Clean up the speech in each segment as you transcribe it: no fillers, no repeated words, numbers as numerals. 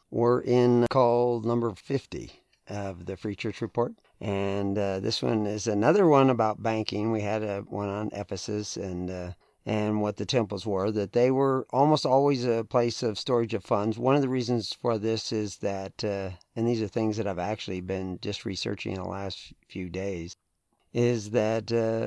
We're in call number 50 of the Free Church Report. And this one is another one about banking. We had one on Ephesus and what the temples were, that they were almost always a place of storage of funds. One of the reasons for this is that, and these are things that I've actually been just researching in the last few days, is that,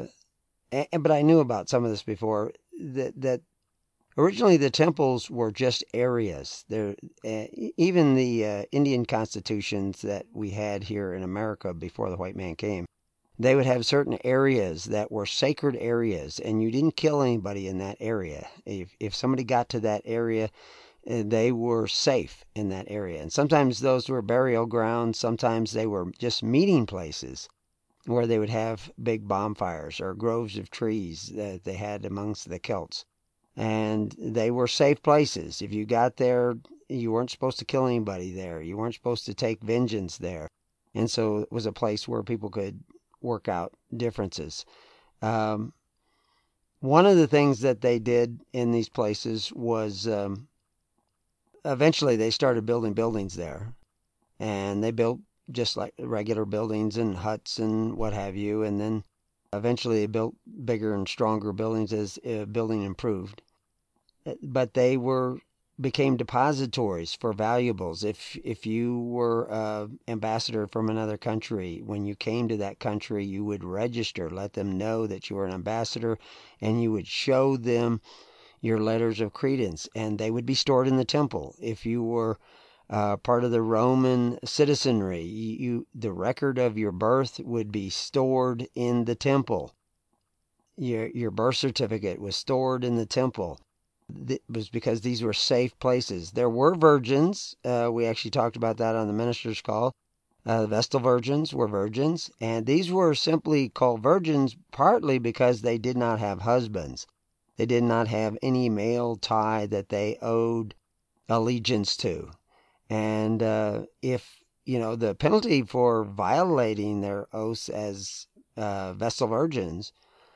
but I knew about some of this before, that originally the temples were just areas. Even the Indian constitutions that we had here in America before the white man came, they would have certain areas that were sacred areas, and you didn't kill anybody in that area. If somebody got to that area, they were safe in that area. And sometimes those were burial grounds. Sometimes they were just meeting places where they would have big bonfires or groves of trees that they had amongst the Celts. And they were safe places. If you got there, you weren't supposed to kill anybody there. You weren't supposed to take vengeance there. And so it was a place where people could work out differences. One of the things that they did in these places was eventually they started building buildings there. And they built just like regular buildings and huts and what have you. And then eventually they built bigger and stronger buildings as building improved. But they became depositories for valuables. If you were an ambassador from another country, when you came to that country, you would register, let them know that you were an ambassador, and you would show them your letters of credence, and they would be stored in the temple. If you were part of the Roman citizenry, the record of your birth would be stored in the temple. Your birth certificate was stored in the temple. It was because these were safe places. There were virgins. We actually talked about that on the minister's call. The Vestal virgins were virgins, and these were simply called virgins partly because they did not have husbands. They did not have any male tie that they owed allegiance to. And if, the penalty for violating their oaths as Vestal virgins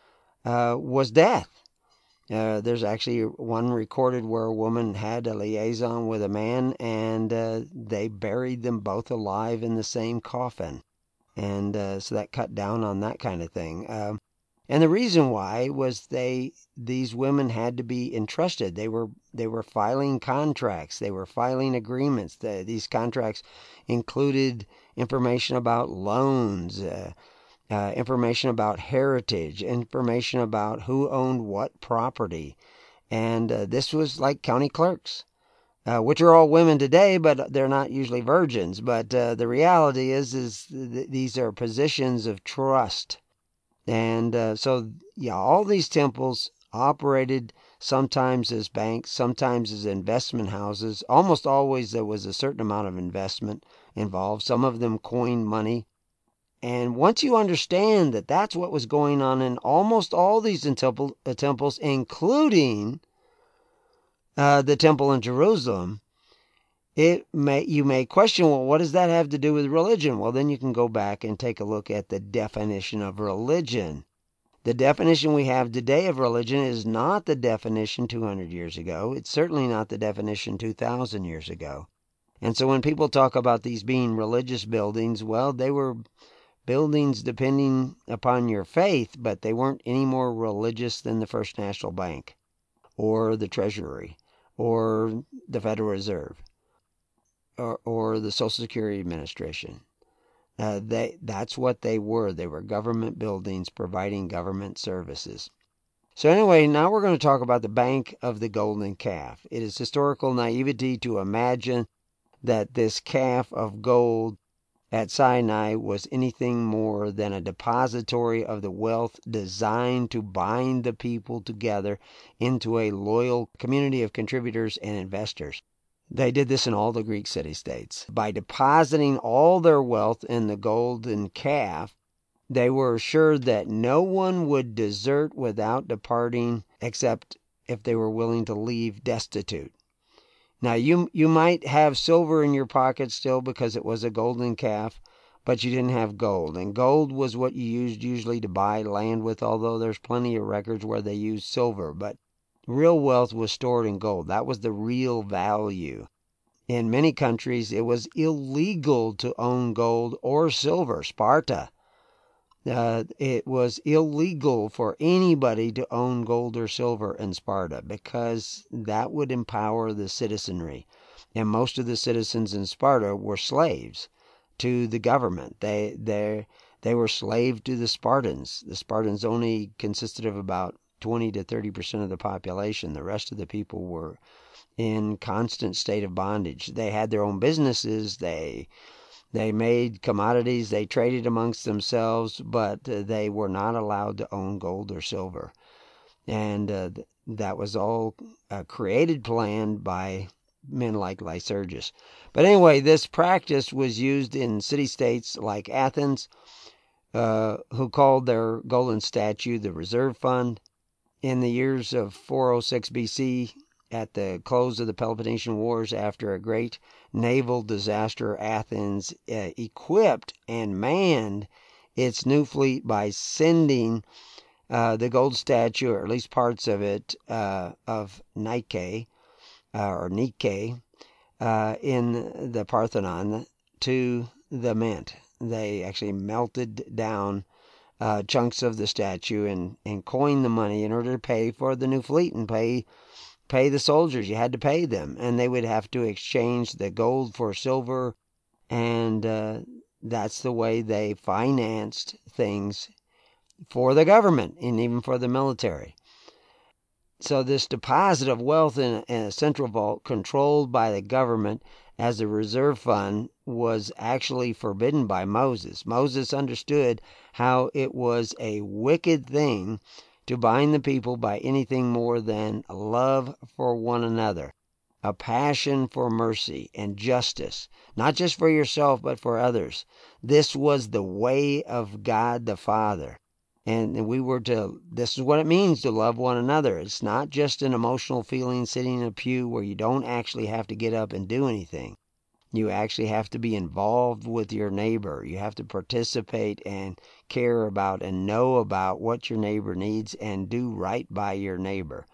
was death. There's actually one recorded where a woman had a liaison with a man, and they buried them both alive in the same coffin. And so that cut down on that kind of thing. And the reason why was these women had to be entrusted. They were filing contracts. They were filing agreements. These contracts included information about loans, information about heritage, information about who owned what property. And this was like county clerks, which are all women today, but they're not usually virgins. But the reality is these are positions of trust. And so, all these temples operated sometimes as banks, sometimes as investment houses. Almost always there was a certain amount of investment involved. Some of them coined money. And once you understand that that's what was going on in almost all these temples, including the temple in Jerusalem, you may question, well, what does that have to do with religion? Well, then you can go back and take a look at the definition of religion. The definition we have today of religion is not the definition 200 years ago. It's certainly not the definition 2,000 years ago. And so when people talk about these being religious buildings, well, they were buildings depending upon your faith, but they weren't any more religious than the First National Bank or the Treasury or the Federal Reserve or the Social Security Administration. That's what they were. They were government buildings providing government services. So anyway, now we're going to talk about the Bank of the Golden Calf. It is historical naivety to imagine that this calf of gold at Sinai was anything more than a depository of the wealth designed to bind the people together into a loyal community of contributors and investors. They did this in all the Greek city-states. By depositing all their wealth in the golden calf, they were assured that no one would desert without departing except if they were willing to leave destitute. Now, you might have silver in your pocket still because it was a golden calf, but you didn't have gold. And gold was what you used usually to buy land with, although there's plenty of records where they used silver. But real wealth was stored in gold. That was the real value. In many countries, it was illegal to own gold or silver. Sparta, it was illegal for anybody to own gold or silver in Sparta because that would empower the citizenry. And most of the citizens in Sparta were slaves to the government. They were slaves to the Spartans. The Spartans only consisted of about 20 to 30% of the population. The rest of the people were in constant state of bondage. They had their own businesses. They made commodities. They traded amongst themselves, but they were not allowed to own gold or silver. And that was all created, planned by men like Lycurgus. But anyway, this practice was used in city-states like Athens, who called their golden statue the Reserve Fund. In the years of 406 BC, at the close of the Peloponnesian Wars, after a great naval disaster, Athens equipped and manned its new fleet by sending the gold statue, or at least parts of it, of Nike, in the Parthenon to the mint. They actually melted down chunks of the statue and coined the money in order to pay for the new fleet and pay the soldiers. You had to pay them, and they would have to exchange the gold for silver, and that's the way they financed things for the government and even for the military. So this deposit of wealth in a central vault controlled by the government as a reserve fund was actually forbidden by Moses. Moses understood how it was a wicked thing to bind the people by anything more than love for one another, a passion for mercy and justice, not just for yourself but for others. This was the way of God the Father. And this is what it means to love one another. It's not just an emotional feeling sitting in a pew where you don't actually have to get up and do anything. You actually have to be involved with your neighbor. You have to participate and care about and know about what your neighbor needs and do right by your neighbor.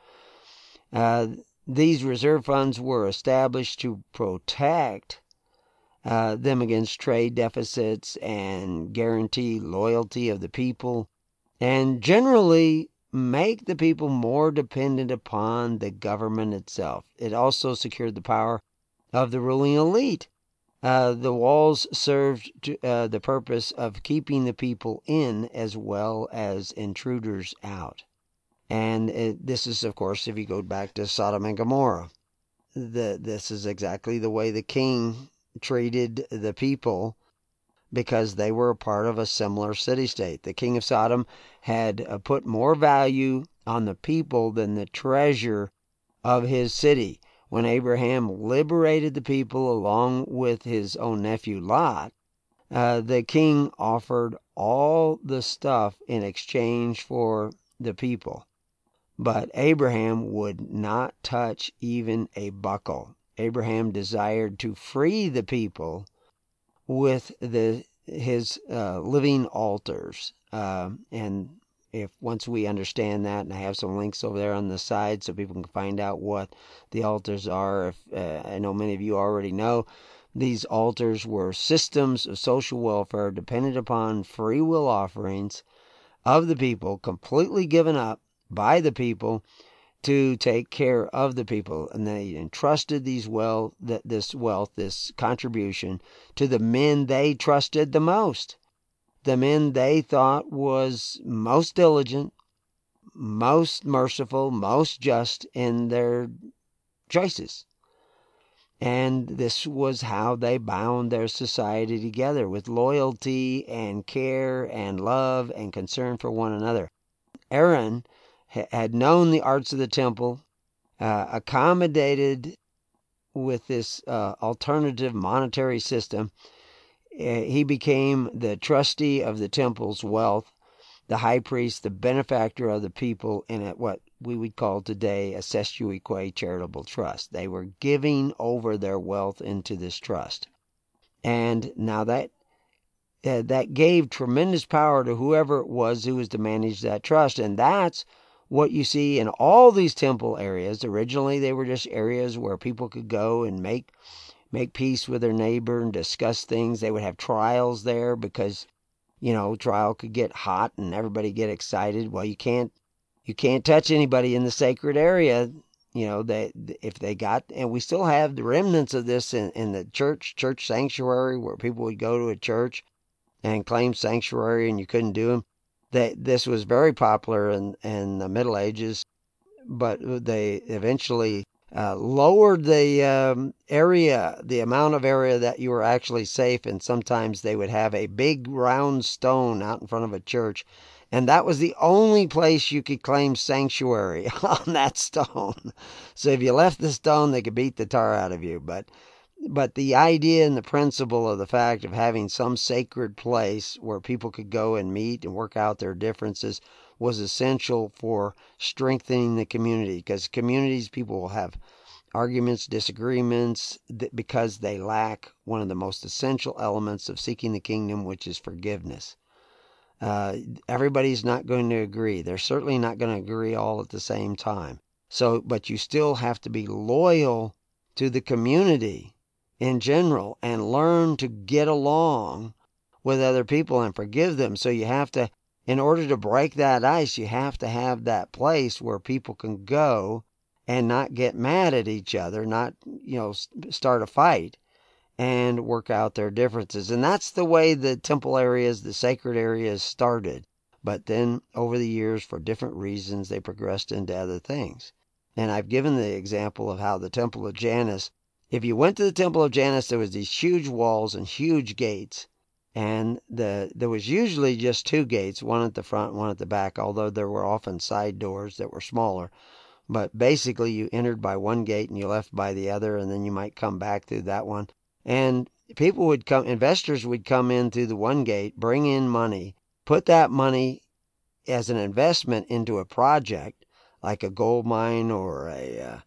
These reserve funds were established to protect them against trade deficits and guarantee loyalty of the people, and generally make the people more dependent upon the government itself. It also secured the power of the ruling elite. The walls served the purpose of keeping the people in as well as intruders out. And this is, of course, if you go back to Sodom and Gomorrah, this is exactly the way the king treated the people, because they were a part of a similar city-state. The king of Sodom had put more value on the people than the treasure of his city. When Abraham liberated the people along with his own nephew Lot, the king offered all the stuff in exchange for the people. But Abraham would not touch even a buckle. Abraham desired to free the people with his living altars. And if once we understand that, and I have some links over there on the side so people can find out what the altars are. If I know many of you already know, these altars were systems of social welfare dependent upon free will offerings of the people, completely given up by the people to take care of the people. And they entrusted this contribution, to the men they trusted the most, the men they thought was most diligent, most merciful, most just in their choices. And this was how they bound their society together, with loyalty and care and love and concern for one another. Aaron had known the arts of the temple, accommodated with this alternative monetary system. He became the trustee of the temple's wealth, the high priest, the benefactor of the people, in what we would call today a sesquique charitable trust. They were giving over their wealth into this trust. And now that gave tremendous power to whoever it was who was to manage that trust. And that's what you see in all these temple areas. Originally, they were just areas where people could go and make make peace with their neighbor and discuss things. They would have trials there because, trial could get hot and everybody get excited. Well, you can't touch anybody in the sacred area. If they got, and we still have the remnants of this in the church sanctuary, where people would go to a church and claim sanctuary, and you couldn't do them. This was very popular in the Middle Ages, but they eventually lowered the amount of area that you were actually safe, and sometimes they would have a big round stone out in front of a church, and that was the only place you could claim sanctuary on that stone. So if you left the stone, they could beat the tar out of you. But the idea and the principle of the fact of having some sacred place where people could go and meet and work out their differences was essential for strengthening the community, because communities, people will have arguments, disagreements, because they lack one of the most essential elements of seeking the kingdom, which is forgiveness. Everybody's not going to agree. They're certainly not going to agree all at the same time. But you still have to be loyal to the community in general and learn to get along with other people and forgive them. So you have to, in order to break that ice, you have to have that place where people can go and not get mad at each other, not, start a fight, and work out their differences. And that's the way the temple areas, the sacred areas started. But then over the years, for different reasons, they progressed into other things. And I've given the example of how the Temple of Janus, if you went to the Temple of Janus, there was these huge walls and huge gates. And there was usually just two gates, one at the front, one at the back, although there were often side doors that were smaller. But basically, you entered by one gate and you left by the other, and then you might come back through that one. And investors would come in through the one gate, bring in money, put that money as an investment into a project, like a gold mine or a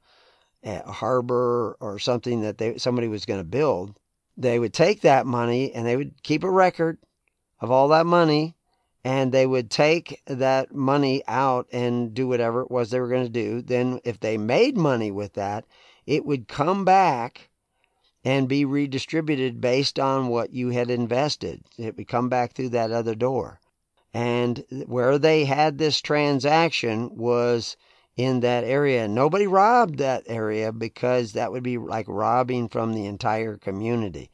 harbor or something that somebody was going to build. They would take that money and they would keep a record of all that money, and they would take that money out and do whatever it was they were going to do. Then if they made money with that, it would come back and be redistributed based on what you had invested. It would come back through that other door. And where they had this transaction was in that area. Nobody robbed that area, because that would be like robbing from the entire community.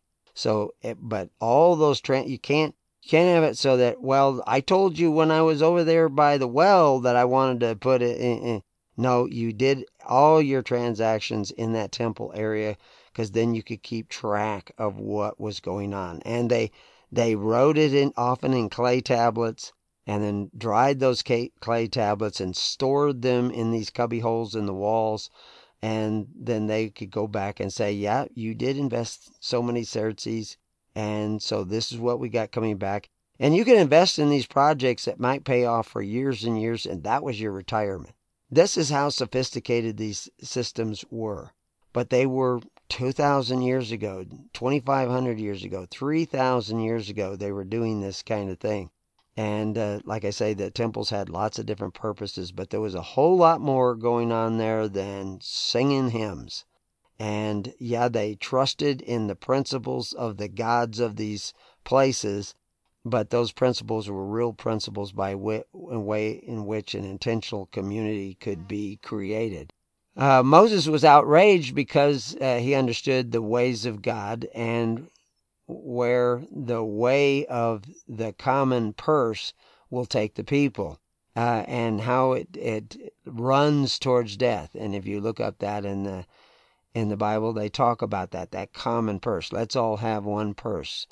But all those you can't have it so that, well, I told you when I was over there by the well that I wanted to put it in. No, you did all your transactions in that temple area, because then you could keep track of what was going on. And they wrote it often in clay tablets, and then dried those clay tablets and stored them in these cubby holes in the walls. And then they could go back and say, yeah, you did invest so many sesterces, and so this is what we got coming back. And you can invest in these projects that might pay off for years and years, and that was your retirement. This is how sophisticated these systems were. But they were 2,000 years ago, 2,500 years ago, 3,000 years ago, they were doing this kind of thing. And like I say, the temples had lots of different purposes, but there was a whole lot more going on there than singing hymns. And yeah, they trusted in the principles of the gods of these places, but those principles were real principles by way in which an intentional community could be created. Moses was outraged because he understood the ways of God, and where the way of the common purse will take the people, and how it runs towards death. And if you look up that in the Bible, they talk about that common purse. Let's all have one purse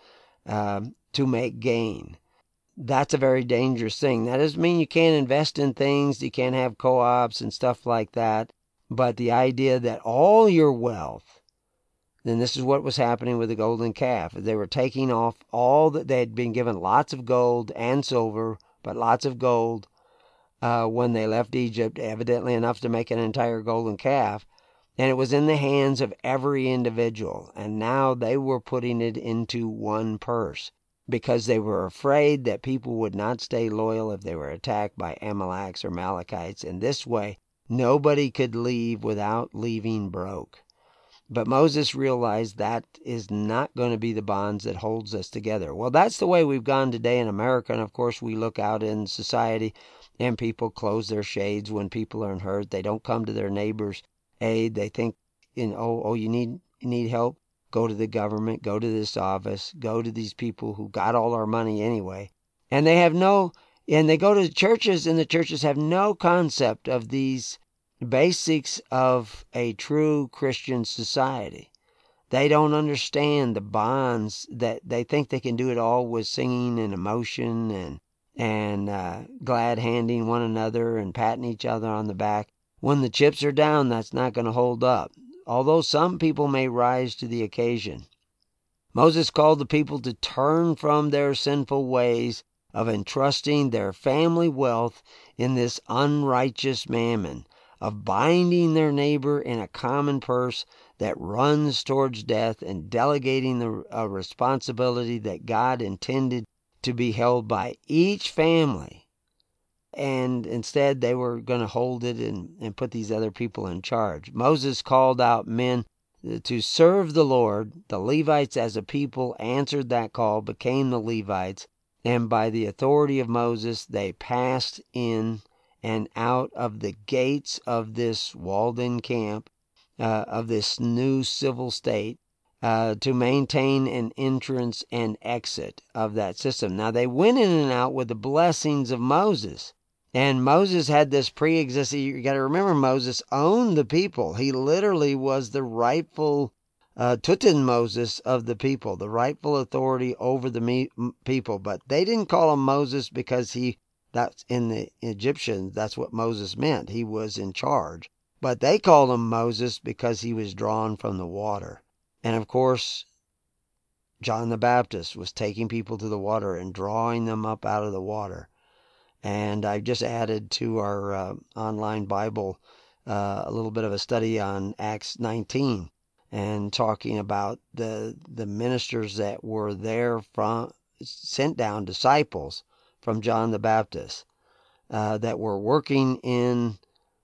to make gain. That's a very dangerous thing. That doesn't mean you can't invest in things, you can't have co-ops and stuff like that, but the idea that all your wealth, then this is what was happening with the golden calf. They were taking off all that they had been given, lots of gold and silver, but lots of gold when they left Egypt, evidently enough to make an entire golden calf. And it was in the hands of every individual. And now they were putting it into one purse, because they were afraid that people would not stay loyal if they were attacked by Amalekites or Amalekites. And this way, nobody could leave without leaving broke. But Moses realized that is not going to be the bonds that holds us together. Well, that's the way we've gone today in America. And of course, we look out in society and people close their shades when people are in hurt. They don't come to their neighbor's aid. They think, you need help? Go to the government, go to this office, go to these people who got all our money anyway. And they go to churches, and the churches have no concept of these basics of a true Christian society. They don't understand the bonds that they think they can do it all with singing and emotion and glad handing one another and patting each other on the back. When the chips are down, that's not going to hold up, although some people may rise to the occasion. Moses called the people to turn from their sinful ways of entrusting their family wealth in this unrighteous mammon, of binding their neighbor in a common purse that runs towards death, and delegating a responsibility that God intended to be held by each family. And instead they were going to hold it and put these other people in charge. Moses called out men to serve the Lord. The Levites as a people answered that call, became the Levites, and by the authority of Moses they passed in and out of the gates of this walled-in camp, of this new civil state, to maintain an entrance and exit of that system. Now they went in and out with the blessings of Moses. And Moses had this pre-existing, you got to remember, Moses owned the people. He literally was the rightful Moses of the people, the rightful authority over the people. But they didn't call him Moses because that's in the Egyptians, that's what Moses meant. He was in charge. But they called him Moses because he was drawn from the water. And of course, John the Baptist was taking people to the water and drawing them up out of the water. And I've just added to our online Bible a little bit of a study on Acts 19 and talking about the ministers that were there sent down, disciples from John the Baptist that were working in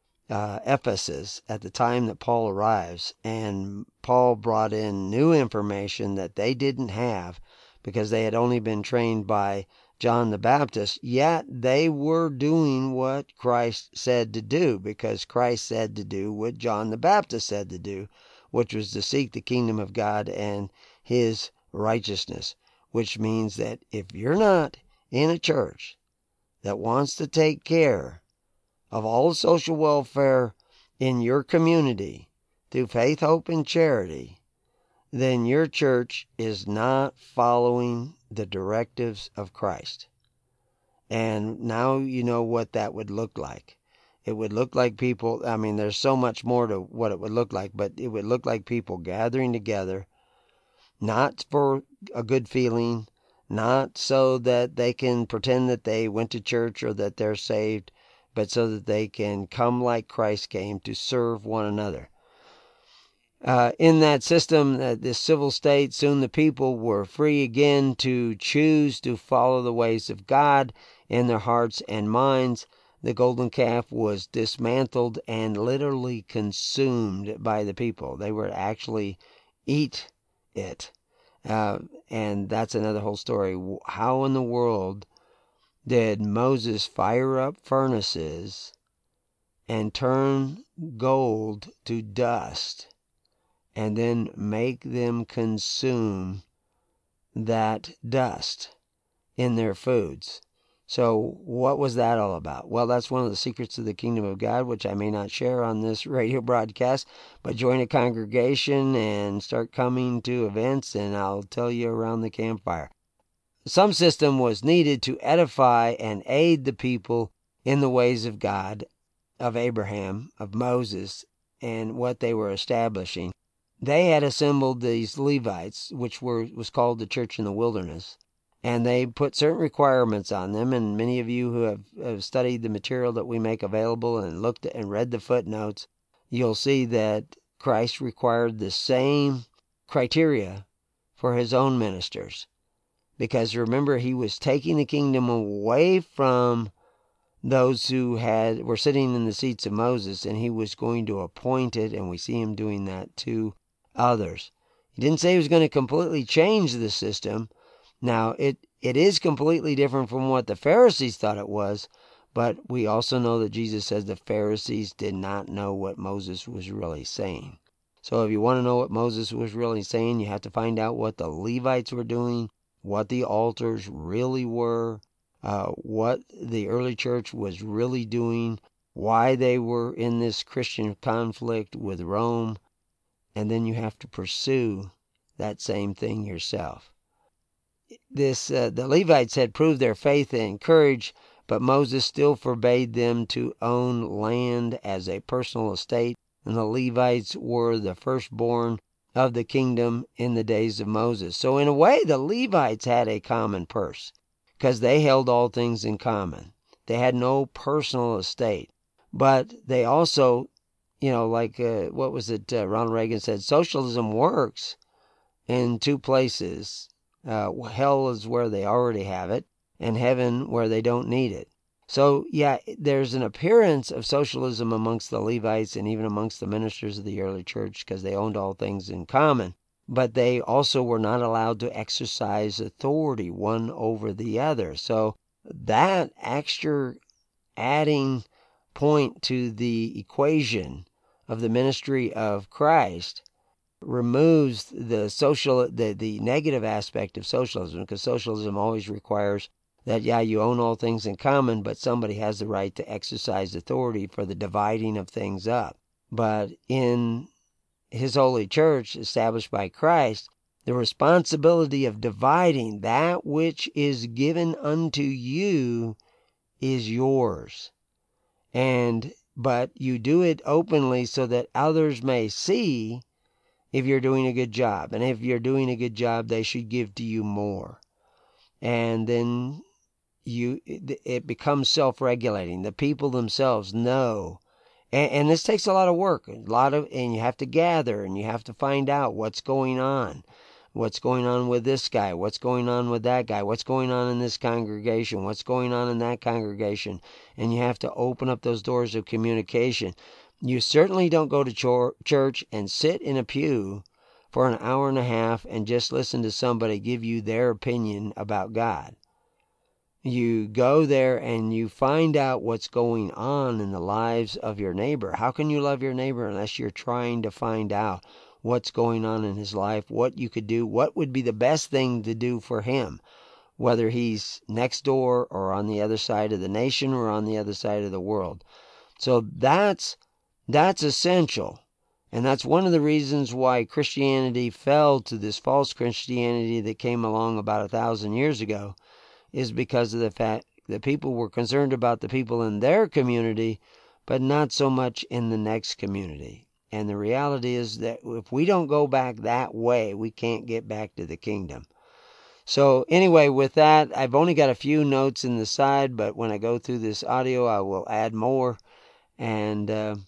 Ephesus at the time that Paul arrives. And Paul brought in new information that they didn't have because they had only been trained by John the Baptist, yet they were doing what Christ said to do, because Christ said to do what John the Baptist said to do, which was to seek the kingdom of God and His righteousness, which means that if you're not in a church that wants to take care of all the social welfare in your community through faith, hope, and charity, then your church is not following the directives of Christ. And now you know what that would look like. It would look like people, there's so much more to what it would look like, but it would look like people gathering together, not for a good feeling, not so that they can pretend that they went to church or that they're saved, but so that they can come like Christ came to serve one another. In that system, this civil state, soon the people were free again to choose to follow the ways of God in their hearts and minds. The golden calf was dismantled and literally consumed by the people. They would actually eat it. And that's another whole story. How in the world did Moses fire up furnaces and turn gold to dust and then make them consume that dust in their foods? So what was that all about? Well, that's one of the secrets of the kingdom of God, which I may not share on this radio broadcast, but join a congregation and start coming to events, and I'll tell you around the campfire. Some system was needed to edify and aid the people in the ways of God, of Abraham, of Moses, and what they were establishing. They had assembled these Levites, which was called the church in the wilderness, and they put certain requirements on them. And many of you who have studied the material that we make available and looked at and read the footnotes, you'll see that Christ required the same criteria for His own ministers. Because remember, He was taking the kingdom away from those who were sitting in the seats of Moses, and He was going to appoint it, and we see Him doing that, to others. He didn't say he was going to completely change the system. Now, it is completely different from what the Pharisees thought it was, but we also know that Jesus says the Pharisees did not know what Moses was really saying. So if you want to know what Moses was really saying, you have to find out what the Levites were doing, what the altars really were, what the early church was really doing, why they were in this Christian conflict with Rome, and then you have to pursue that same thing yourself. The Levites had proved their faith and courage, but Moses still forbade them to own land as a personal estate, and the Levites were the firstborn of the kingdom in the days of Moses. So in a way, the Levites had a common purse, because they held all things in common. They had no personal estate, but they also, what was it Ronald Reagan said, socialism works in two places. Hell is where they already have it, and heaven where they don't need it. So, yeah, there's an appearance of socialism amongst the Levites and even amongst the ministers of the early church because they owned all things in common. But they also were not allowed to exercise authority one over the other. So that extra adding point to the equation of the ministry of Christ removes the negative aspect of socialism, because socialism always requires that, you own all things in common, but somebody has the right to exercise authority for the dividing of things up. But in his holy church established by Christ, the responsibility of dividing that which is given unto you is yours. But you do it openly so that others may see if you're doing a good job. And if you're doing a good job, they should give to you more. And then it becomes self-regulating. The people themselves know. And this takes a lot of work. And you have to gather, and you have to find out what's going on. What's going on with this guy? What's going on with that guy? What's going on in this congregation? What's going on in that congregation? And you have to open up those doors of communication. You certainly don't go to church and sit in a pew for an hour and a half and just listen to somebody give you their opinion about God. You go there and you find out what's going on in the lives of your neighbor. How can you love your neighbor unless you're trying to find out what's going on in his life, what you could do, what would be the best thing to do for him, whether he's next door or on the other side of the nation or on the other side of the world. So that's essential. And that's one of the reasons why Christianity fell to this false Christianity that came along about 1,000 years ago, is because of the fact that people were concerned about the people in their community, but not so much in the next community. And the reality is that if we don't go back that way, we can't get back to the kingdom. So anyway, with that, I've only got a few notes in the side, but when I go through this audio, I will add more, and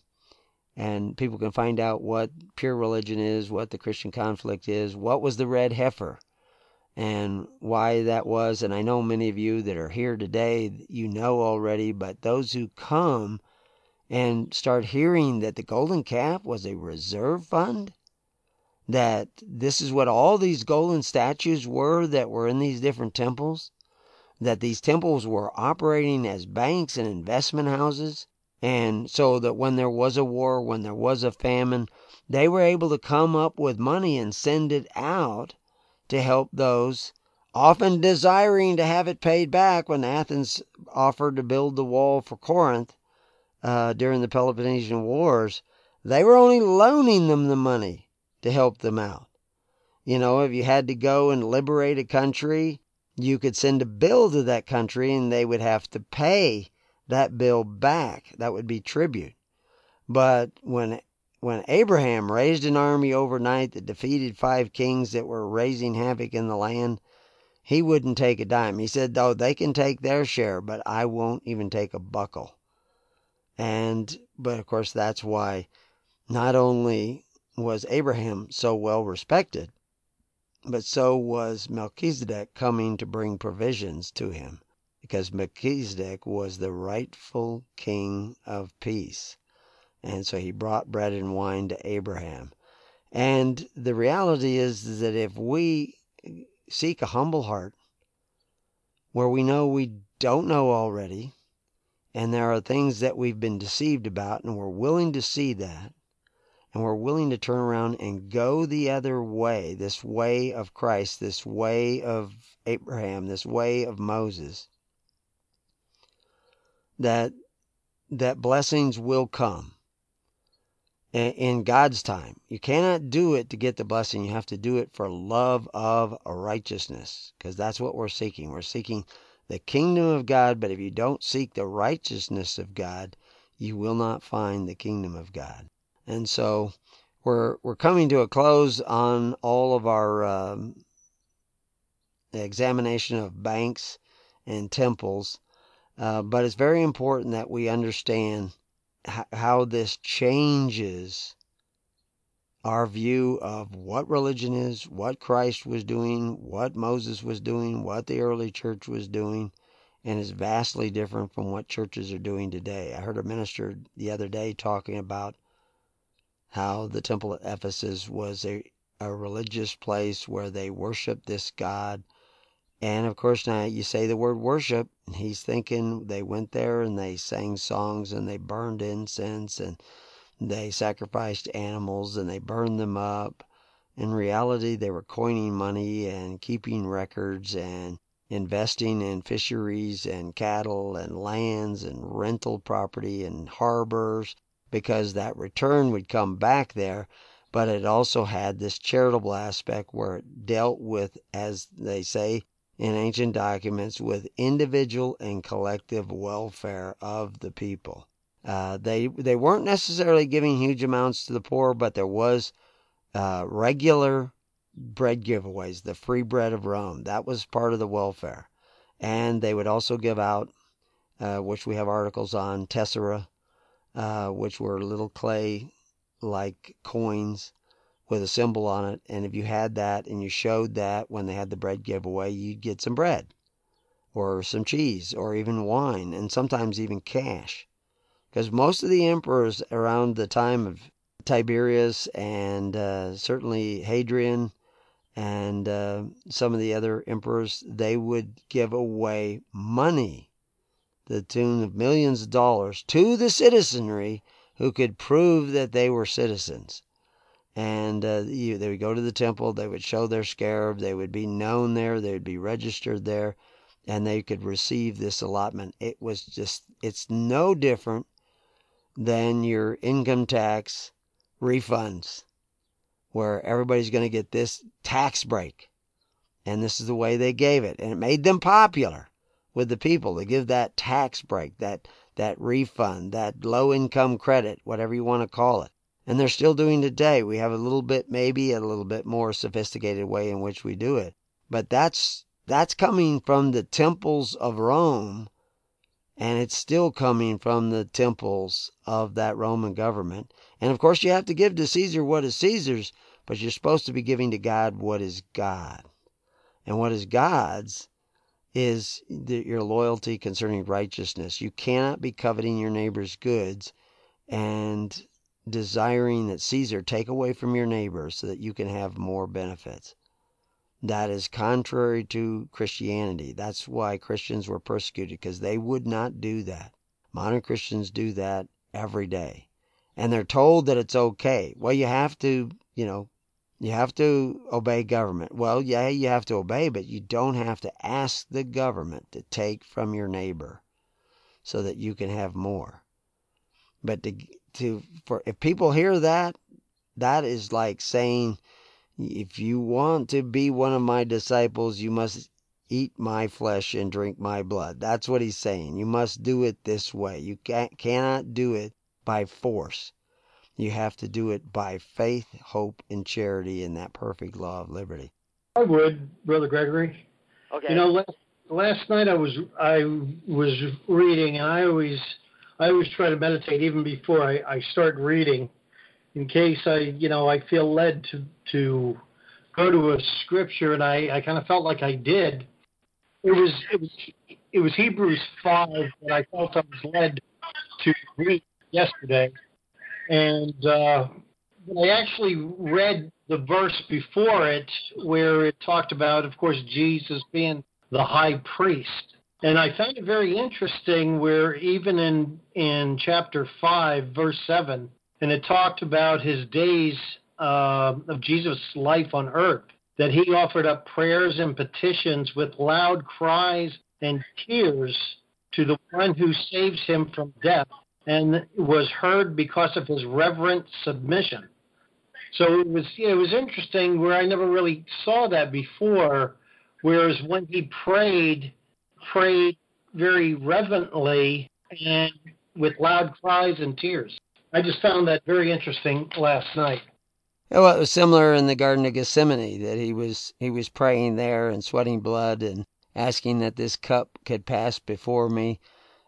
people can find out what pure religion is, what the Christian conflict is, what was the red heifer, and why that was. And I know many of you that are here today, you know already, but those who come and start hearing that the golden calf was a reserve fund, that this is what all these golden statues were that were in these different temples, that these temples were operating as banks and investment houses, and so that when there was a war, when there was a famine, they were able to come up with money and send it out to help those, often desiring to have it paid back. When Athens offered to build the wall for Corinth during the Peloponnesian Wars, they were only loaning them the money to help them out. If you had to go and liberate a country, you could send a bill to that country and they would have to pay that bill back. That would be tribute. But when Abraham raised an army overnight that defeated 5 kings that were raising havoc in the land, he wouldn't take a dime. He said, "Oh, they can take their share, but I won't even take a buckle." But of course, that's why not only was Abraham so well respected, but so was Melchizedek coming to bring provisions to him, because Melchizedek was the rightful king of peace. And so he brought bread and wine to Abraham. And the reality is that if we seek a humble heart where we know we don't know already, and there are things that we've been deceived about, and we're willing to see that, and we're willing to turn around and go the other way, this way of Christ, this way of Abraham, this way of Moses, that blessings will come in God's time. You cannot do it to get the blessing. You have to do it for love of righteousness, because that's what we're seeking. We're seeking the kingdom of God, but if you don't seek the righteousness of God, you will not find the kingdom of God. And so we're coming to a close on all of our examination of banks and temples, but it's very important that we understand how this changes our view of what religion is, what Christ was doing, what Moses was doing, what the early church was doing, and is vastly different from what churches are doing today. I heard a minister the other day talking about how the temple at Ephesus was a religious place where they worshiped this God. And of course, now you say the word worship, and he's thinking they went there and they sang songs and they burned incense and they sacrificed animals and they burned them up. In reality, they were coining money and keeping records and investing in fisheries and cattle and lands and rental property and harbors, because that return would come back there. But it also had this charitable aspect where it dealt with, as they say in ancient documents, with individual and collective welfare of the people. They weren't necessarily giving huge amounts to the poor, but there was regular bread giveaways, the free bread of Rome. That was part of the welfare. And they would also give out, which we have articles on, tessera, which were little clay-like coins with a symbol on it. And if you had that and you showed that when they had the bread giveaway, you'd get some bread or some cheese or even wine and sometimes even cash. Because most of the emperors around the time of Tiberius and certainly Hadrian and some of the other emperors, they would give away money, the tune of millions of dollars, to the citizenry who could prove that they were citizens. And they would go to the temple, they would show their scarab, they would be known there, they would be registered there, and they could receive this allotment. It's no different than your income tax refunds, where everybody's going to get this tax break. And this is the way they gave it. And it made them popular with the people to give that tax break, that refund, that low income credit, whatever you want to call it. And they're still doing today. We have maybe a little bit more sophisticated way in which we do it. But that's coming from the temples of Rome. And it's still coming from the temples of that Roman government. And of course, you have to give to Caesar what is Caesar's, but you're supposed to be giving to God what is God. And what is God's is your loyalty concerning righteousness. You cannot be coveting your neighbor's goods and desiring that Caesar take away from your neighbor so that you can have more benefits. That is contrary to Christianity. That's why Christians were persecuted, because they would not do that. Modern Christians do that every day. And they're told that it's okay. Well, you have to obey government. Well, yeah, you have to obey, but you don't have to ask the government to take from your neighbor so that you can have more. But if people hear that, that is like saying, if you want to be one of my disciples, you must eat my flesh and drink my blood. That's what he's saying. You must do it this way. You cannot do it by force. You have to do it by faith, hope, and charity in that perfect law of liberty. I would, Brother Gregory. Okay. You know, last night I was reading, and I always try to meditate even before I start reading, in case I feel led to go to a scripture, and I kind of felt like I did. It was Hebrews 5 that I felt I was led to read yesterday, and but I actually read the verse before it where it talked about, of course, Jesus being the high priest. And I found it very interesting where even in chapter 5, verse 7, and it talked about his days of Jesus' life on earth, that he offered up prayers and petitions with loud cries and tears to the one who saves him from death, and was heard because of his reverent submission. So it was interesting where I never really saw that before, whereas when he prayed very reverently and with loud cries and tears. I just found that very interesting last night. Well, it was similar in the Garden of Gethsemane that he was praying there and sweating blood and asking that this cup could pass before me.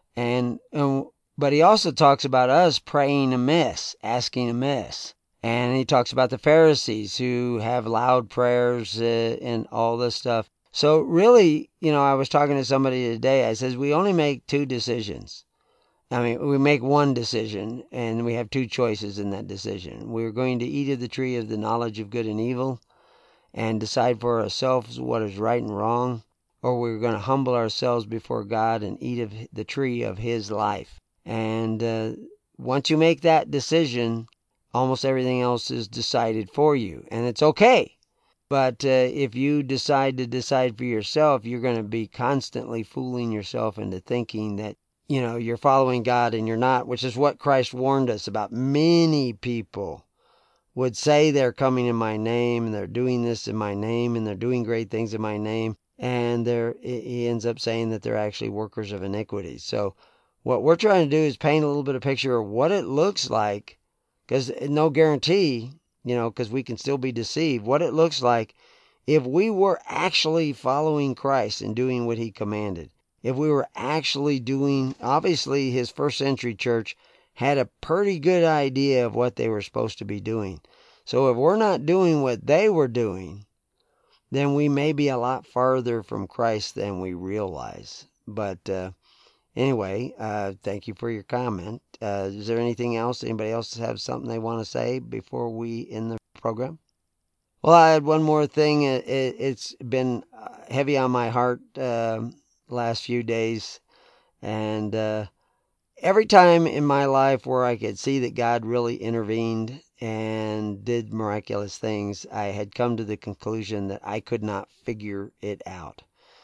But he also talks about us praying amiss, asking amiss. And he talks about the Pharisees who have loud prayers and all this stuff. So really, I was talking to somebody today. I says, we only make two decisions. I mean, we make one decision, and we have two choices in that decision. We're going to eat of the tree of the knowledge of good and evil and decide for ourselves what is right and wrong, or we're going to humble ourselves before God and eat of the tree of His life. And once you make that decision, almost everything else is decided for you, and it's okay. But if you decide to decide for yourself, you're going to be constantly fooling yourself into thinking that, you're following God and you're not, which is what Christ warned us about. Many people would say they're coming in my name and they're doing this in my name and they're doing great things in my name. And he ends up saying that they're actually workers of iniquity. So what we're trying to do is paint a little bit of picture of what it looks like, because no guarantee, because we can still be deceived, what it looks like if we were actually following Christ and doing what He commanded. If we were actually doing, obviously His first century church had a pretty good idea of what they were supposed to be doing. So if we're not doing what they were doing, then we may be a lot farther from Christ than we realize. But anyway, thank you for your comment. Is there anything else? Anybody else have something they want to say before we end the program? Well, I had one more thing. It's been heavy on my heart last few days. And every time in my life where I could see that God really intervened and did miraculous things, I had come to the conclusion that I could not figure it out.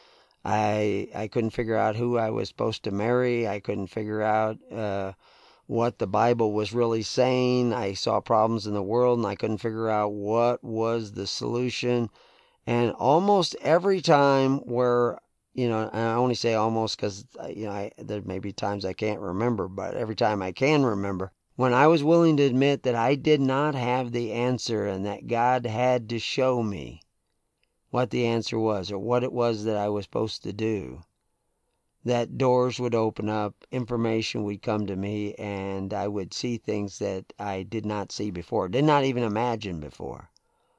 I couldn't figure out who I was supposed to marry. I couldn't figure out what the Bible was really saying. I saw problems in the world and I couldn't figure out what was the solution. And almost every time where, and I only say almost because, there may be times I can't remember, but every time I can remember, when I was willing to admit that I did not have the answer and that God had to show me what the answer was or what it was that I was supposed to do, that doors would open up, information would come to me, and I would see things that I did not see before, did not even imagine before.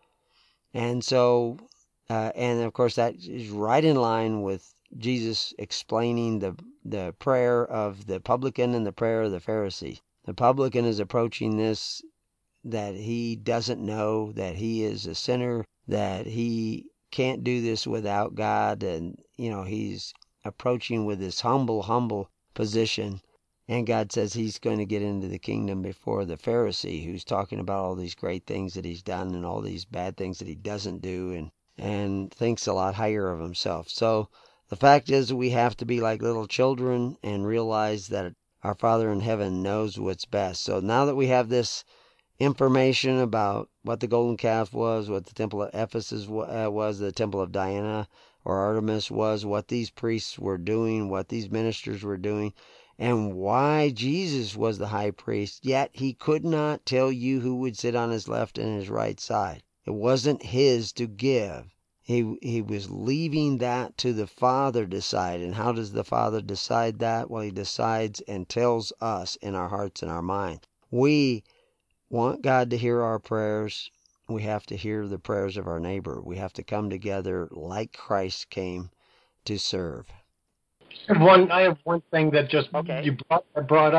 And so, and of course that is right in line with Jesus explaining the prayer of the publican and the prayer of the Pharisee. The publican is approaching this, that he doesn't know, that he is a sinner, that he can't do this without God, and he's approaching with this humble position, and God says he's going to get into the kingdom before the Pharisee, who's talking about all these great things that he's done and all these bad things that he doesn't do, and thinks a lot higher of himself. So the fact is, we have to be like little children and realize that our Father in heaven knows what's best. So now that we have this information about what the golden calf was, what the temple of Ephesus was, the temple of Diana or Artemis was, what these priests were doing, what these ministers were doing, and why Jesus was the high priest, yet he could not tell you who would sit on his left and his right side. It wasn't his to give. He was leaving that to the Father to decide. And how does the Father decide that? Well, He decides and tells us in our hearts and our minds. We want God to hear our prayers. We have to hear the prayers of our neighbor. We have to come together like Christ came to serve. I have one thing that just Okay. you brought up.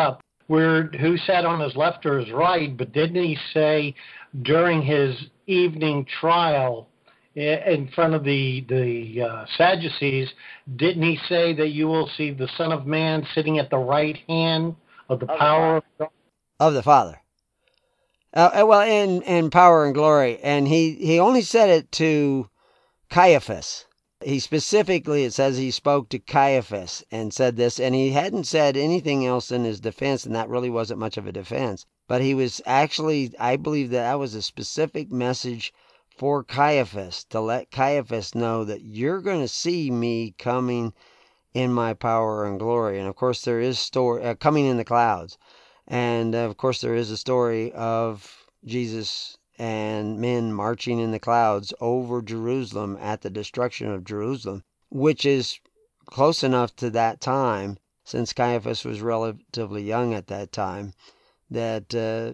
where who sat on his left or his right, but didn't he say during his evening trial in front of the Sadducees, didn't he say that you will see the Son of Man sitting at the right hand of the power of God? Of the Father. Well, in power and glory. And he only said it to Caiaphas. He specifically, it says he spoke to Caiaphas and said this, and he hadn't said anything else in his defense, and that really wasn't much of a defense. But he was actually, I believe that was a specific message for Caiaphas, to let Caiaphas know that you're going to see me coming in my power and glory. And of course, there is story coming in the clouds. And of course, there is a story of Jesus and men marching in the clouds over Jerusalem at the destruction of Jerusalem, which is close enough to that time, since Caiaphas was relatively young at that time, that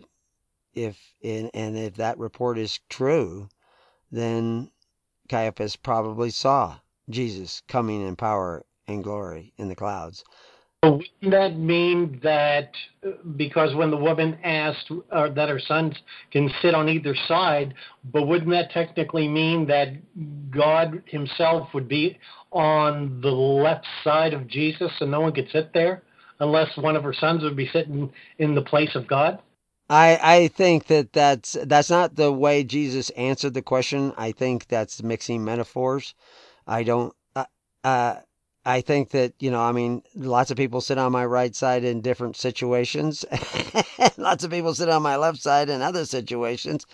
if that report is true, then Caiaphas probably saw Jesus coming in power and glory in the clouds. So wouldn't that mean that because when the woman asked that her sons can sit on either side, but wouldn't that technically mean that God himself would be on the left side of Jesus and no one could sit there unless one of her sons would be sitting in the place of God? I think that's not the way Jesus answered the question. I think that's mixing metaphors. I don't. I think that, lots of people sit on my right side in different situations. Lots of people sit on my left side in other situations.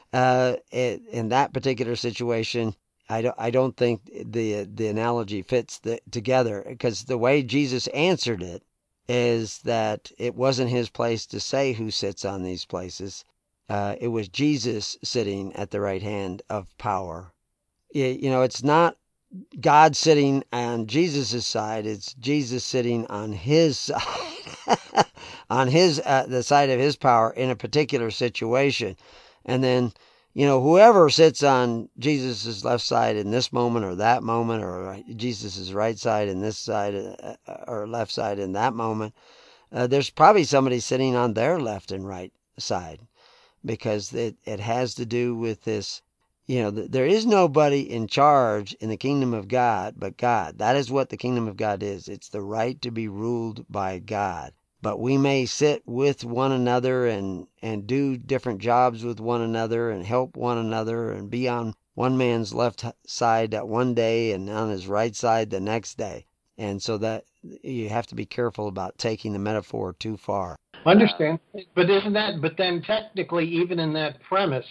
In that particular situation, I don't think the analogy fits together, because the way Jesus answered it is that it wasn't his place to say who sits on these places. It was Jesus sitting at the right hand of power. It's not God sitting on Jesus' side. It's Jesus sitting on his side, on the side of his power in a particular situation. And then, whoever sits on Jesus' left side in this moment or that moment, or Jesus' right side in this side or left side in that moment, there's probably somebody sitting on their left and right side, because it has to do with this. There is nobody in charge in the kingdom of God but God. That is what the kingdom of God is. It's the right to be ruled by God. But we may sit with one another and do different jobs with one another and help one another and be on one man's left side that one day and on his right side the next day. And so that you have to be careful about taking the metaphor too far. I understand. But then technically, even in that premise,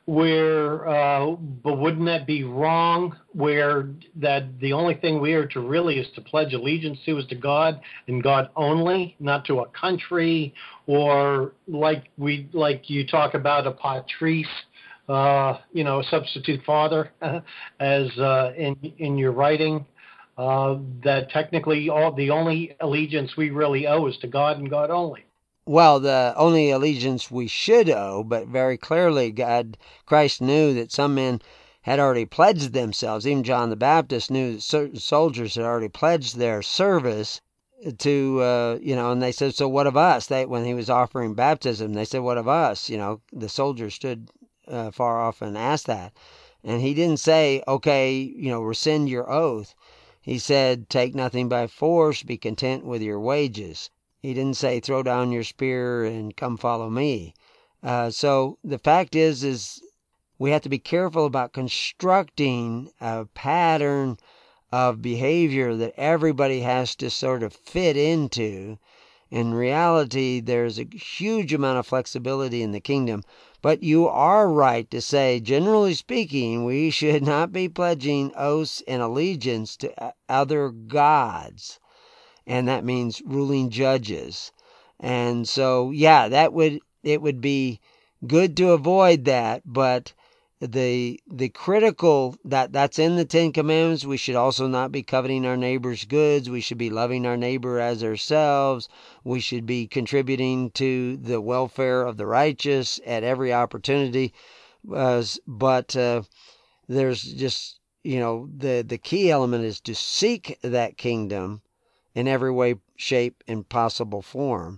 but wouldn't that be wrong, where that the only thing we are to really is to pledge allegiance to is to God and God only, not to a country, or like you talk about a patrice, substitute father, as in your writing, that technically the only allegiance we really owe is to God and God only. Well, the only allegiance we should owe, but very clearly Christ knew that some men had already pledged themselves. Even John the Baptist knew that certain soldiers had already pledged their service to, and they said, so what of us? When he was offering baptism, they said, what of us? The soldiers stood far off and asked that. And he didn't say, okay, rescind your oath. He said, take nothing by force, be content with your wages. He didn't say, throw down your spear and come follow me. So the fact is we have to be careful about constructing a pattern of behavior that everybody has to sort of fit into. In reality, there's a huge amount of flexibility in the kingdom. But you are right to say, generally speaking, we should not be pledging oaths and allegiance to other gods. And that means ruling judges. And so, yeah, it would be good to avoid that, but the critical that's in the Ten Commandments. We should also not be coveting our neighbor's goods. We should be loving our neighbor as ourselves. We should be contributing to the welfare of the righteous at every opportunity. But there's just, the key element is to seek that kingdom in every way, shape, and possible form.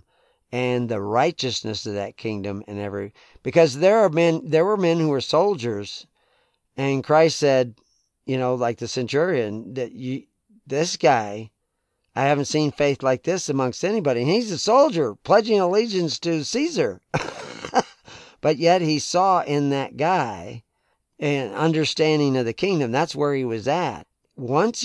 and the righteousness of that kingdom, because there were men who were soldiers, and Christ said, like the centurion, that this guy, I haven't seen faith like this amongst anybody. And he's a soldier pledging allegiance to Caesar. But yet he saw in that guy an understanding of the kingdom. That's where he was at. Once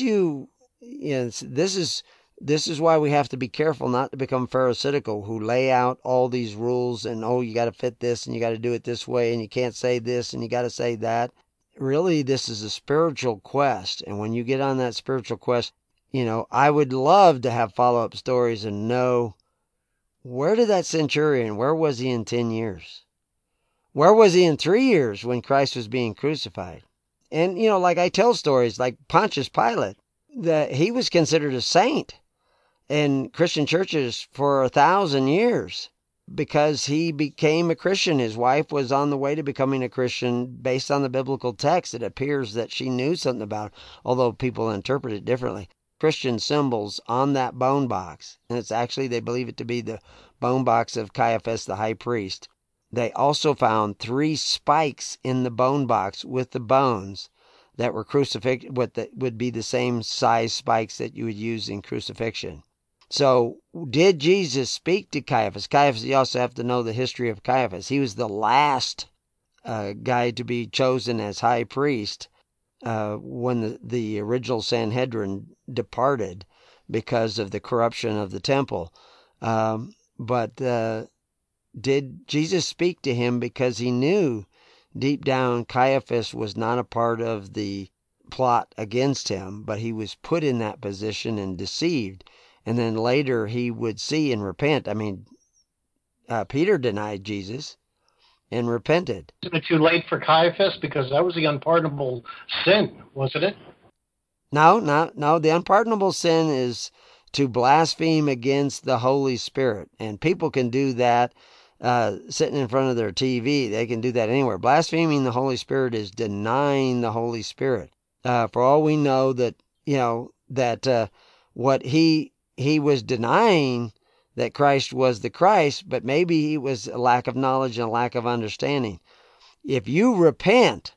this is why we have to be careful not to become pharisaical, who lay out all these rules and, you got to fit this and you got to do it this way and you can't say this and you got to say that. Really, this is a spiritual quest. And when you get on that spiritual quest, I would love to have follow-up stories and know, where did that centurion, where was he in 10 years? Where was he in 3 years when Christ was being crucified? And, like I tell stories like Pontius Pilate, that he was considered a saint in Christian churches for 1,000 years because he became a Christian. His wife was on the way to becoming a Christian based on the biblical text. It appears that she knew something about it, although people interpret it differently. Christian symbols on that bone box, and it's actually, they believe it to be the bone box of Caiaphas the high priest. They also found 3 spikes in the bone box with the bones that were would be the same size spikes that you would use in crucifixion. So did Jesus speak to Caiaphas? Caiaphas, you also have to know the history of Caiaphas. He was the last guy to be chosen as high priest when the original Sanhedrin departed because of the corruption of the temple. But did Jesus speak to him because he knew deep down Caiaphas was not a part of the plot against him, but he was put in that position and deceived. And then later he would see and repent. I mean, Peter denied Jesus and repented. Isn't it too late for Caiaphas? Because that was the unpardonable sin, wasn't it? No. The unpardonable sin is to blaspheme against the Holy Spirit. And people can do that sitting in front of their TV. They can do that anywhere. Blaspheming the Holy Spirit is denying the Holy Spirit. For all we know that, what he was denying that Christ was the Christ, but maybe he was a lack of knowledge and a lack of understanding. If you repent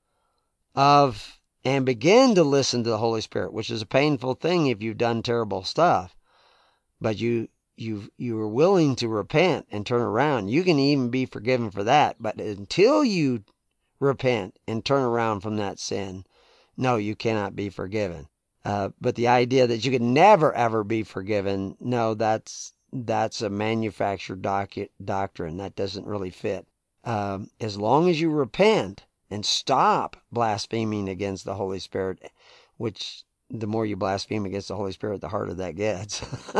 and begin to listen to the Holy Spirit, which is a painful thing if you've done terrible stuff, but you are willing to repent and turn around, you can even be forgiven for that. But until you repent and turn around from that sin, no, you cannot be forgiven. But the idea that you could never, ever be forgiven, no, that's a manufactured doctrine. That doesn't really fit. As long as you repent and stop blaspheming against the Holy Spirit, which the more you blaspheme against the Holy Spirit, the harder that gets,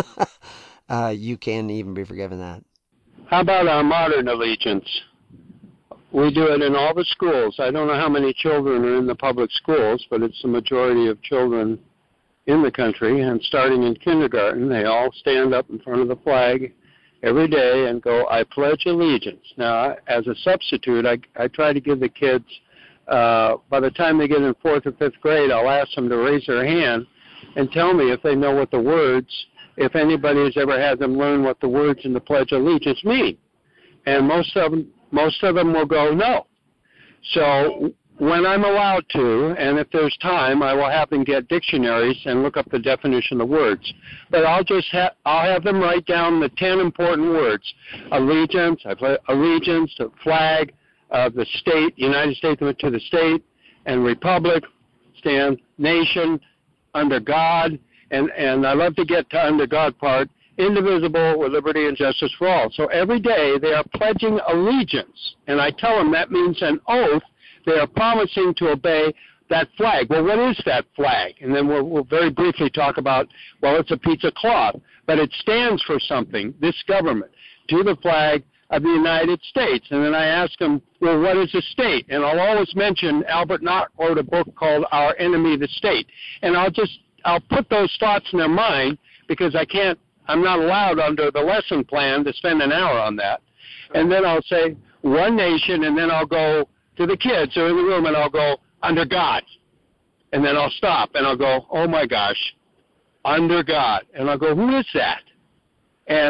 you can even be forgiven that. How about our modern allegiance? We do it in all the schools. I don't know how many children are in the public schools, but it's the majority of children in the country. And starting in kindergarten, they all stand up in front of the flag every day and go, "I pledge allegiance." Now, as a substitute, I try to give the kids, by the time they get in 4th or 5th grade, I'll ask them to raise their hand and tell me if they know what the words, if anybody has ever had them learn what the words in the Pledge of Allegiance mean. And most of them will go, no. So when I'm allowed to, and if there's time, I will have them get dictionaries and look up the definition of words. But I'll have them write down the 10 important words. Allegiance, I pledge allegiance to the flag of the state, United States to the state, and republic, stand, nation, under God, and I love to get to under God part, indivisible with liberty and justice for all. So every day they are pledging allegiance, and I tell them that means an oath. They are promising to obey that flag. Well, what is that flag? And then we'll very briefly talk about, well, it's a piece of cloth, but it stands for something, this government, to the flag of the United States. And then I ask them, well, what is a state? And I'll always mention Albert Knott wrote a book called Our Enemy, the State. And I'll put those thoughts in their mind because I'm not allowed under the lesson plan to spend an hour on that. And then I'll say, one nation, and then I'll go to the kids who are in the room, and I'll go, under God. And then I'll stop, and I'll go, oh, my gosh, under God. And I'll go, who is that? And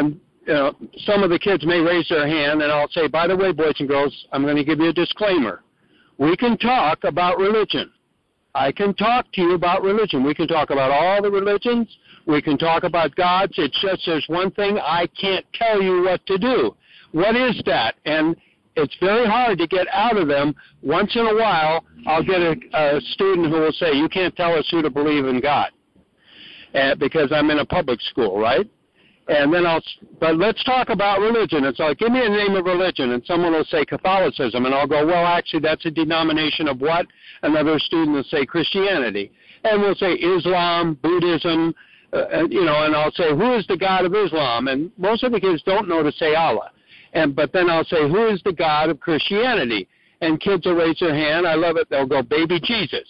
some of the kids may raise their hand, and I'll say, by the way, boys and girls, I'm going to give you a disclaimer. We can talk about religion. I can talk to you about religion. We can talk about all the religions. We can talk about gods. It's just there's one thing I can't tell you what to do. What is that? And it's very hard to get out of them. Once in a while, I'll get a student who will say, you can't tell us who to believe in God, because I'm in a public school, right? And then but let's talk about religion. It's like, give me a name of religion. And someone will say Catholicism. And I'll go, well, actually, that's a denomination of what? Another student will say Christianity. And we'll say Islam, Buddhism, and I'll say, who is the God of Islam? And most of the kids don't know to say Allah. But then I'll say, who is the God of Christianity? And kids will raise their hand. I love it. They'll go, baby Jesus.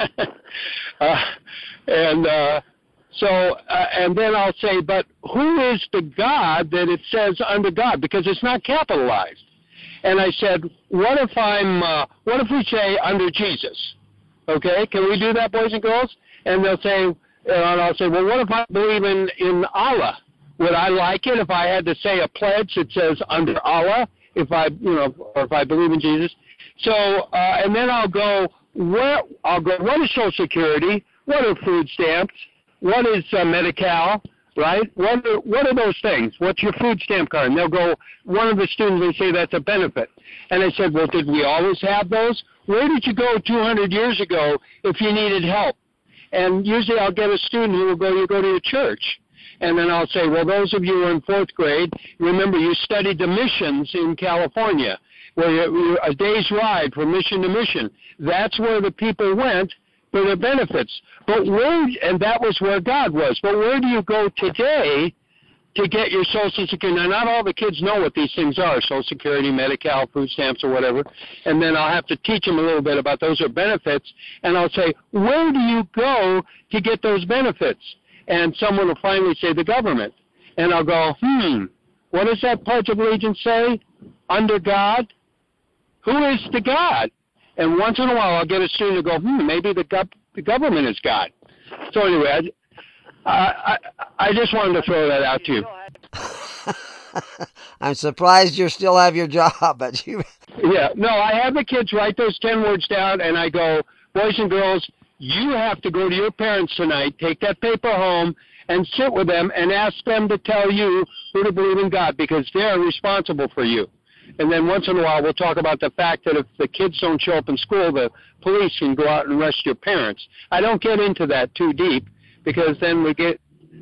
And then I'll say, but who is the God that it says under God? Because it's not capitalized. And I said, what if we say under Jesus? Okay, can we do that, boys and girls? And they'll say, and I'll say, well, what if I believe in Allah? Would I like it if I had to say a pledge that says under Allah, or if I believe in Jesus? So, and then I'll go, what is Social Security? What are food stamps? What is Medi-Cal, right? What are those things? What's your food stamp card? And they'll go, one of the students will say that's a benefit. And I said, well, did we always have those? Where did you go 200 years ago if you needed help? And usually I'll get a student who will go, you go to your church. And then I'll say, well, those of you who are in fourth grade, remember you studied the missions in California, where you're a day's ride from mission to mission. That's where the people went for their benefits. And that was where God was. But where do you go today to get your Social Security? Now, not all the kids know what these things are, Social Security, Medi-Cal, food stamps, or whatever. And then I'll have to teach them a little bit about those are benefits. And I'll say, where do you go to get those benefits? And someone will finally say the government. And I'll go, what does that Pledge of Allegiance say? Under God? Who is the God? And once in a while I'll get a student to go, maybe the government is God. So anyway, I just wanted to throw that out to you. I'm surprised you still have your job, but you... Yeah, no, I have the kids write those 10 words down, and I go, boys and girls, you have to go to your parents tonight, take that paper home, and sit with them and ask them to tell you who to believe in God, because they're responsible for you. And then once in a while, we'll talk about the fact that if the kids don't show up in school, the police can go out and arrest your parents. I don't get into that too deep, because then we get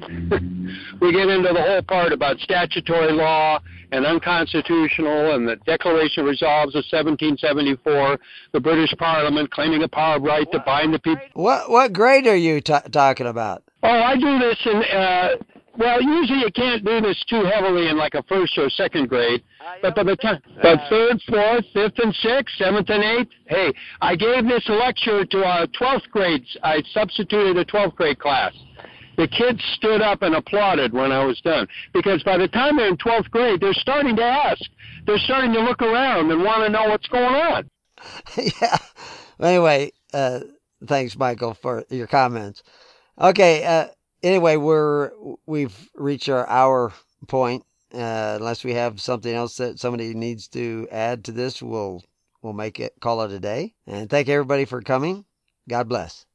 into the whole part about statutory law and unconstitutional, and the Declaration of Resolves of 1774, the British Parliament claiming a power of right to bind the people. What grade are you talking about? Oh, I do this in, usually you can't do this too heavily in like a first or second grade, but by the time, third, fourth, fifth, and sixth, seventh, and eighth, hey, I gave this lecture to our 12th grades. I substituted a 12th grade class. The kids stood up and applauded when I was done, because by the time they're in 12th grade, they're starting to ask. They're starting to look around and want to know what's going on. Yeah. Anyway, thanks, Michael, for your comments. Okay. Anyway, we've reached our hour point. Unless we have something else that somebody needs to add to this, we'll call it a day. And thank everybody for coming. God bless.